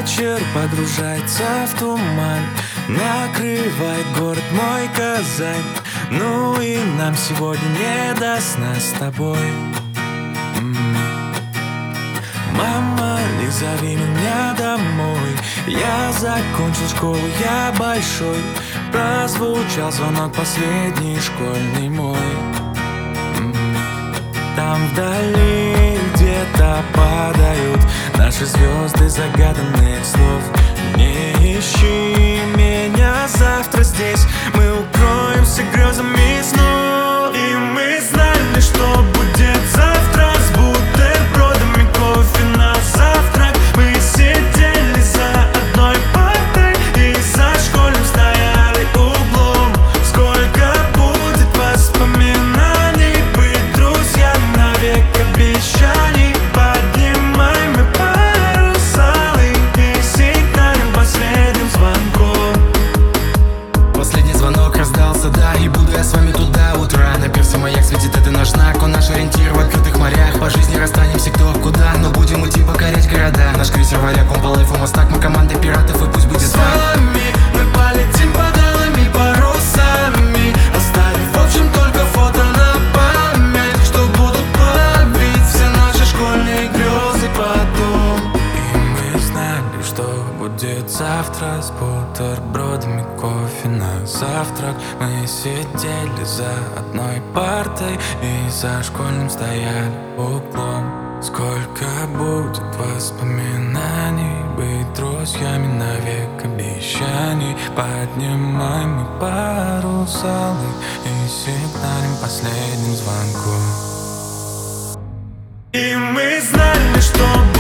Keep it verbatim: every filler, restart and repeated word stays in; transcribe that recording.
вечер погружается в туман, накрывает город мой Казань. Ну и нам сегодня не до сна с тобой. М-м. Мама, не зови меня домой, я закончил школу, я большой. Прозвучал звонок последний школьный мой. М-м. Там вдали где-то падают наши звезды загаданных слов. Не ищи меня завтра здесь, мы укроемся грезами снов. И мы знали, что будет завтра, с бутербродами кофе на завтрак. Мы сидели за одной партой и за школьным стояли углом. Сколько будет воспоминаний, быть друзьями навек, обещаний. Поднимай мы парусалы и сигналим последним звонком. Последний звонок раздался, да, и буду я с вами туда утра. На пирсе маяк светит, это наш знак, он наш ориентир в открытых морях. По жизни расстанемся кто куда, но будем идти покорять города. Наш крейсер варяг, он по лайфу мостак, мы команда пиратов, и пусть будет с вами. Мы полетим под алыми парусами, оставив в общем только фото на память, что будут плавить все наши школьные грезы потом. И мы знали, что будет завтра, с бутербродами кофе на завтрак. Мы сидели за одной партой и за школьным стояли углом. Сколько будет воспоминаний, быть друзьями навек, обещаний. Поднимаем мы парусалы и сигналим последним звонком. И мы знали, что